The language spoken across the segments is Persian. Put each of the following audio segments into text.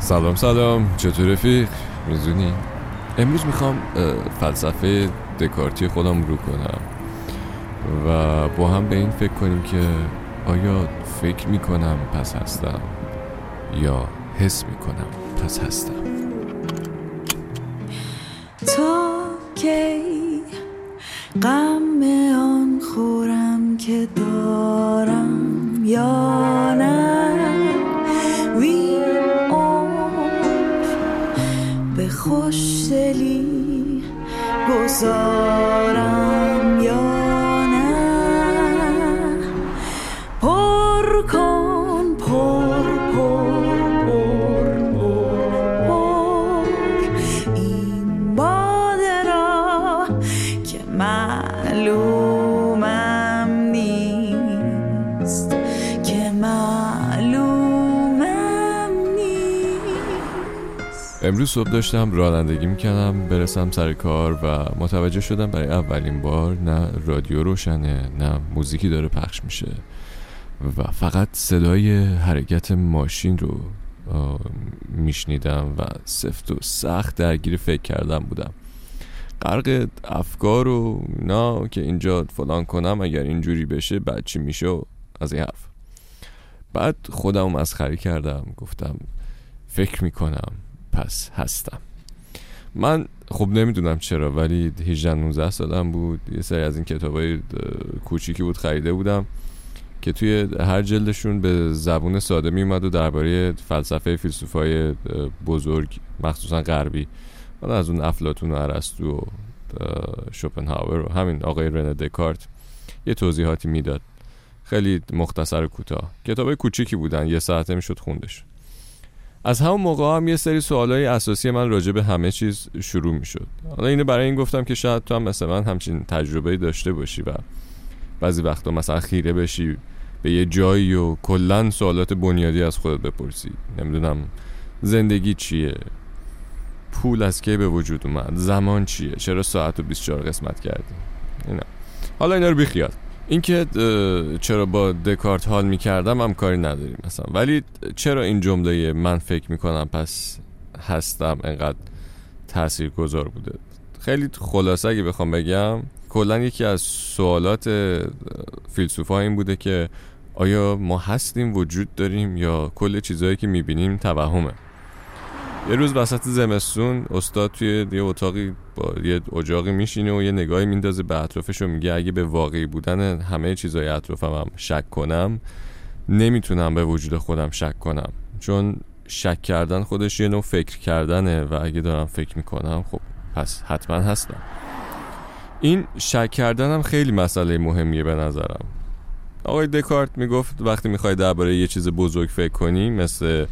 سلام چطور رفیق؟ میزونی؟ امروز میخوام فلسفه دکارتی خودم رو کنم و با هم به این فکر کنیم که آیا فکر میکنم پس هستم یا حس میکنم پس هستم. تا کی غم آن خورم که دارم یا نه، وی به خوشدلی گذارم یا نه. پر کن پر این باده را که معلومم نیست، که معلومم نیست. امروز صبح داشتم رانندگی میکردم برسم سر کار و متوجه شدم برای اولین بار نه رادیو روشنه نه موزیکی داره پخش میشه و فقط صدای حرکت ماشین رو میشنیدم و سفت و سخت درگیر فکر کردم بودم، غرق افکار و نه که اینجا فلان کنم اگر اینجوری بشه بعد چی میشه و از این حرف. بعد خودم مسخره کردم، گفتم فکر میکنم پس هستم. من خب نمیدونم چرا ولی 18-19 سالم بود، یه سری از این کتابای کوچیکی بود خریده بودم که توی هر جلدشون به زبون ساده میومد و درباره فلسفه فیلسوفای بزرگ مخصوصا غربی، حالا از اون افلاطون و ارسطو و شوپنهاور و همین آقای رنه دکارت یه توضیحاتی میداد، خیلی مختصر و کوتاه. کتابای کوچیکی بودن، یه ساعته میشد خوندش. از همون موقع هم یه سری سوالای اساسی من راجع به همه چیز شروع میشد. حالا اینو برای این گفتم که شاید تو هم مثل من همچین تجربه‌ای داشته باشی و بعضی وقتا مثلا خیره بشی به یه جایی و کلاً سوالات بنیادی از خودت بپرسی. نمیدونم زندگی چیه؟ پول از کی به وجود اومد؟ زمان چیه؟ چرا ساعت رو 24 قسمت کردیم؟ حالا اینا رو بیخیال. این که چرا با دکارت حال میکردم هم کاری نداریم مثلا، ولی چرا این جمله من فکر میکنم پس هستم انقدر تاثیرگذار بوده؟ خیلی خلاصه اگه بخوام بگم، کلا یکی از سوالات فیلسوفا این بوده که آیا ما هستیم، وجود داریم، یا کل چیزایی که میبینیم توهمه؟ یه روز وسط زمستون استاد توی یه اتاقی با یه اجاقی میشینه و یه نگاهی میندازه به اطرافش و میگه اگه به واقعی بودن همه چیزای اطرافم هم شک کنم نمیتونم به وجود خودم شک کنم، چون شک کردن خودش یه نوع فکر کردنه و اگه دارم فکر میکنم خب پس حتما هستم. این شک کردن هم خیلی مسئله مهمیه به نظرم. آقای دکارت میگفت وقتی میخوای درباره یه چیز بزرگ فکر کنی، مثل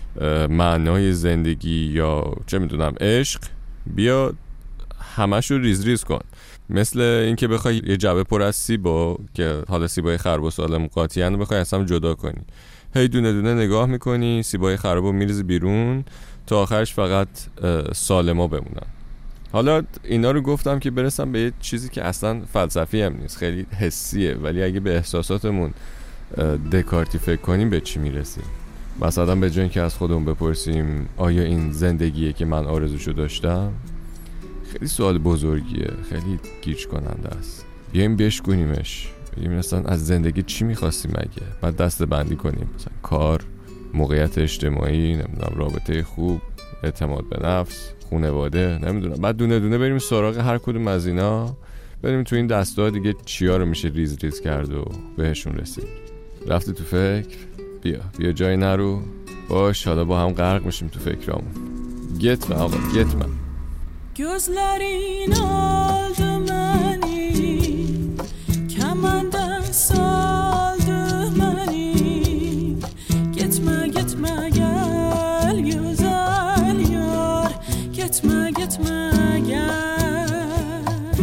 معنای زندگی یا چه میدونم عشق، بیا همش رو ریز ریز کن. مثل اینکه بخوای یه جعبه پر از سیبا که حالا سیبای خراب و سالم قاطیان بخوای اصلا جدا کنی، هی دونه دونه نگاه میکنی، سیبای خرابو میریزی بیرون تا آخرش فقط سالما بمونن. حالا اینا رو گفتم که برسم به یه چیزی که اصلا فلسفی هم نیست، خیلی حسیه، ولی اگه به احساساتمون دکارتی فکر کنیم به چی میرسیم؟ مثلا به جای اینکه از خودمون بپرسیم آیا این زندگیه که من آرزوشو داشتم، خیلی سوال بزرگیه، خیلی گیج کننده است. بیایم بشکنیمش، بگیم مثلا از زندگی چی میخواستیم مگه، بعد دسته بندی کنیم، مثلا کار، موقعیت اجتماعی، نمیدونم رابطه خوب، اعتماد به نفس، خانواده، نمیدونم، بعد دونه دونه بریم سراغ هر کدوم از اینا، بریم تو این دسته ها دیگه چیا رو میشه ریز ریز کرد و بهشون رسید. رفتی تو فکر؟ بیا جای نرو، باش حالا با هم غرق میشیم تو فکرامون. گتمن آقا گتمن. Gözlerin aldı beni, kemenden saldı beni. Gitme gitme gel güzel yar, gitme gitme gel.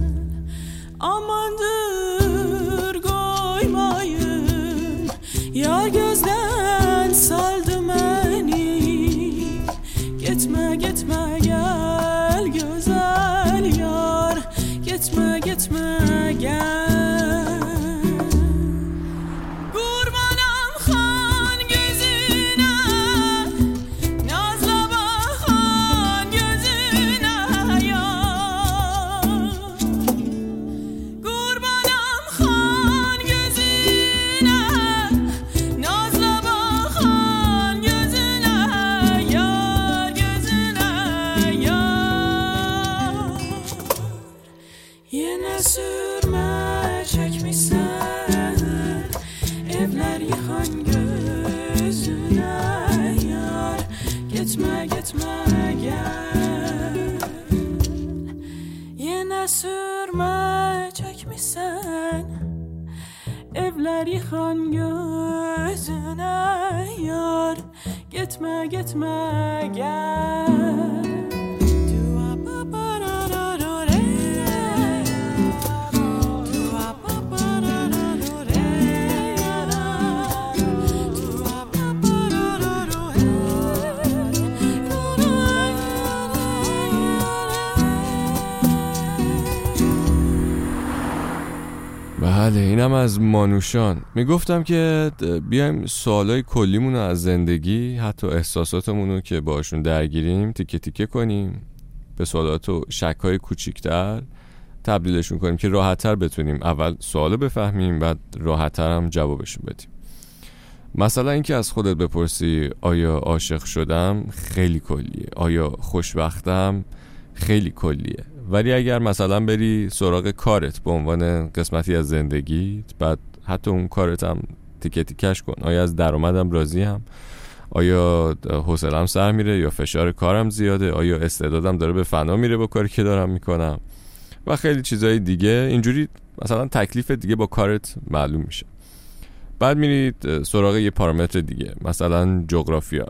Amandır koymayın, yar gözden saldı beni. Gitme gitme gel güzel yar, gözüne yar. Gitme gitme gel. Yine sürme çekmişsen, evler yıkan gözüne yar. Gitme gitme gel. بله، اینم از مانوشان. میگفتم که بیایم سوالای کلیمونو از زندگی، حتی احساساتمونو که باشون درگیریم تیکه تیکه کنیم، به سوالات و شک‌های کوچیک‌تر تبدیلشون کنیم که راحت‌تر بتونیم اول سوالو بفهمیم، بعد راحت‌تر هم جوابشون بدیم. مثلا اینکه از خودت بپرسی آیا عاشق شدم، خیلی کلیه. آیا خوشبختم، خیلی کلیه. ولی اگر مثلا بری سراغ کارت به عنوان قسمتی از زندگیت، بعد حتی اون کارت هم تیکه تیکش کن. آیا از درآمدم راضیم؟ آیا حوصله‌ام سر میره یا فشار کارم زیاده؟ آیا استعدادم داره به فنا میره با کاری که دارم میکنم؟ و خیلی چیزای دیگه. اینجوری مثلا تکلیف دیگه با کارت معلوم میشه. بعد میرید سراغ یه پارامتر دیگه، مثلا جغرافیا.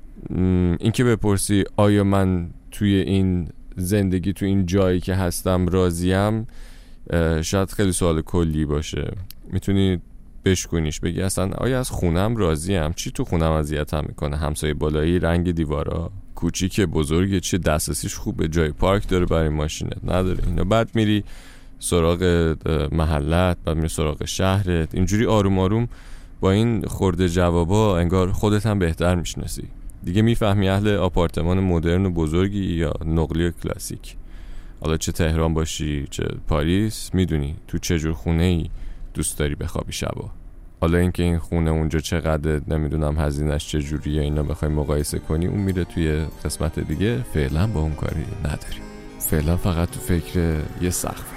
اینکه بپرسی آیا من توی این زندگی، تو این جایی که هستم راضیم، شاید خیلی سوال کلی باشه. میتونی بشکنیش، بگی اصلا آیا از خونم راضیم؟ چی تو خونم اذیتم میکنه؟ همسایه بالایی، رنگ دیوارا، کوچیکه، بزرگه، چه دسترسیش خوبه، جای پارک داره برای ماشینت، نداره اینا. بعد میری سراغ محلت، بعد میری سراغ شهرت. اینجوری آروم آروم با این خورده جوابا انگار خودت هم بهتر میشناسی دیگه. میفهمی اهل آپارتمان مدرن و بزرگی یا نقلی کلاسیک. حالا چه تهران باشی چه پاریس، میدونی تو چه جور خونه‌ای دوست داری بخوابی شبا. حالا اینکه این خونه اونجا چقدر، نمیدونم هزینه‌اش چه جوریه، اینا بخوای مقایسه کنی، اون میره توی قسمت دیگه. فعلا با اون کاری نداری. فعلا فقط تو فکر یه سقفی.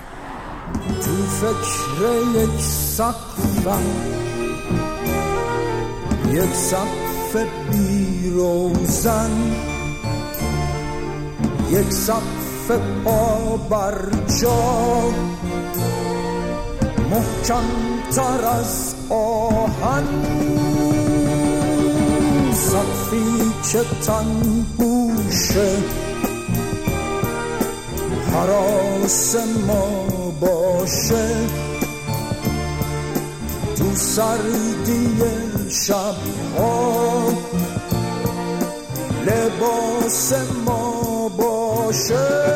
تو فکر یک سقفم، یک سقف بیروزن، یک سقف پا بر جا، محکم تر از آهن. سقفی که تن بوشه حراس ما باشه، تو سردی شب‌ها لباس ما باشه.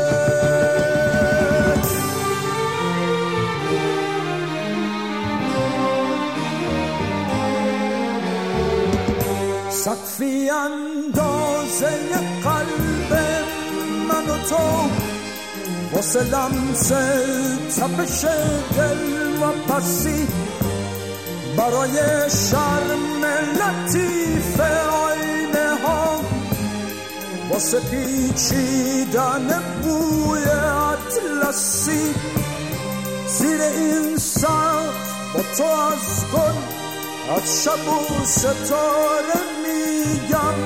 سقفی اندازه قلب من و تو، واسه لمس تپش دل و پسی، برای شرم لطیف آینه ها، واسه پیچیدن بوی اطلسی. زیر این سقف با تو از گل، از شب و ستاره میگم،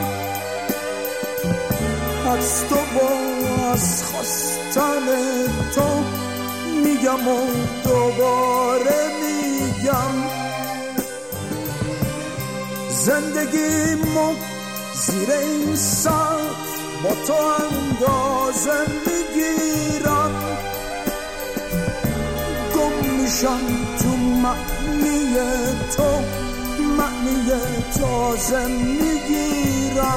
از تو و از خواستن تو میگم و دوباره میگم. زندگیمو زیر این سقف با تو اندازه میگیرم، گم میشم تو معنی تو، معنی تازه میگیرم.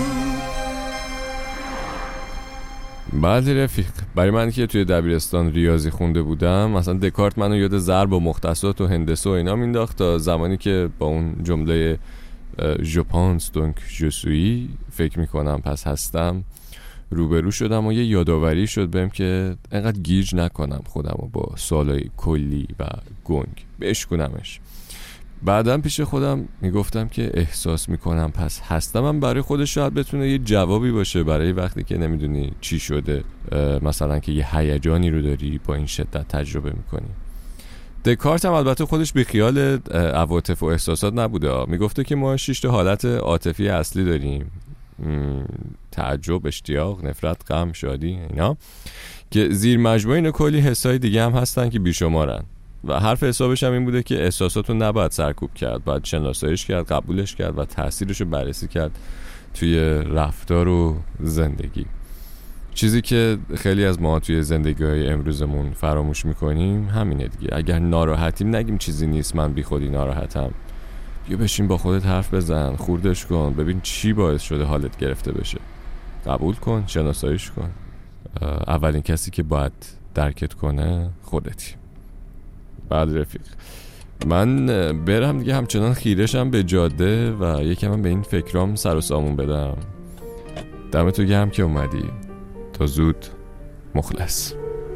بله رفیق، برای من که توی دبیرستان ریاضی خونده بودم، مثلا دکارت منو یاد ضرب و مختصات و هندسه و اینا مینداخت، تا زمانی که با اون جمله je pense donc je suis، فکر میکنم پس هستم، روبرو شدم و یه یادآوری شد بهم که انقدر گیج نکنم خودم و با سوالای کلی و گنگ بشکنمش. بعدم پیش خودم میگفتم که احساس میکنم پس هستم، هم برای خودش شاید بتونه یه جوابی باشه برای وقتی که نمیدونی چی شده، مثلا که یه هیجانی رو داری با این شدت تجربه میکنی. دکارت هم البته خودش بیخیال عواطف و احساسات نبوده. میگفته که ما 6 تا حالت عاطفی اصلی داریم: تعجب، اشتیاق، نفرت، غم، شادی، اینا، که زیر مجموعه اینا کلی حسای دیگه هم هستن که بیشمارن و حرف حسابش هم این بوده که احساساتو نباید سرکوب کرد، باید شناساییش کرد، قبولش کرد و تاثیرشو بررسی کرد توی رفتار و زندگی. چیزی که خیلی از ما توی زندگی‌های امروزمون فراموش میکنیم همینه دیگه. اگر ناراحتیم نگیم چیزی نیست، من بی خودی ناراحتم. بیا بشین با خودت حرف بزن، خوردش کن، ببین چی باعث شده حالت گرفته بشه. قبول کن، شناساییش کن. اولین کسی که باید درکت کنه خودتی. بعد رفیق، من برم دیگه، همچنان خیرشم به جاده و یکم هم به این فکرام سر و سامون بدم. دمتو گرم که اومدی. تا زود، مخلص.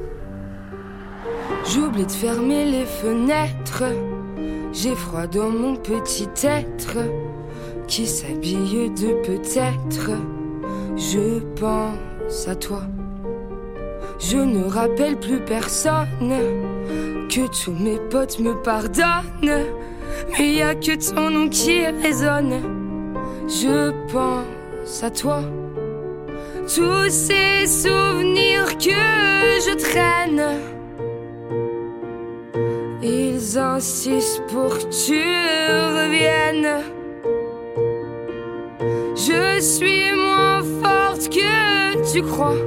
J'oublie de fermer les fenêtres. J'ai froid dans mon petit être qui s'habille de peut-être. Je pense à toi. Je ne rappelle plus personne, que tous mes potes me pardonnent, mais y a que ton nom qui résonne. Je pense à toi. Tous ces souvenirs que je traîne, ils insistent pour que tu reviennes. Je suis moins forte que tu crois.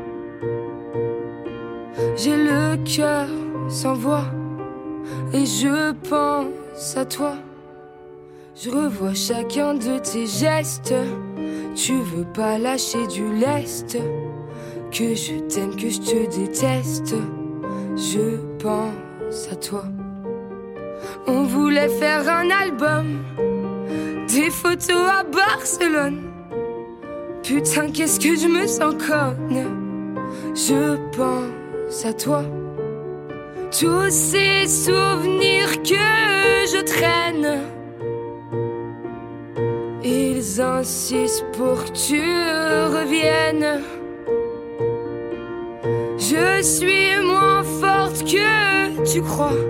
J'ai le cœur sans voix et je pense à toi. Je revois chacun de tes gestes. Tu veux pas lâcher du lest. Que je t'aime, que je te déteste. Je pense à toi. On voulait faire un album, des photos à Barcelone. Putain, qu'est-ce que je me sens conne. Je pense à toi. Tous ces souvenirs que je traîne, ils insistent pour que tu reviennes. Je suis moins forte que tu crois.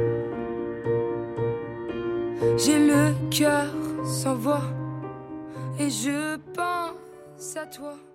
J'ai le cœur sans voix et je pense à toi.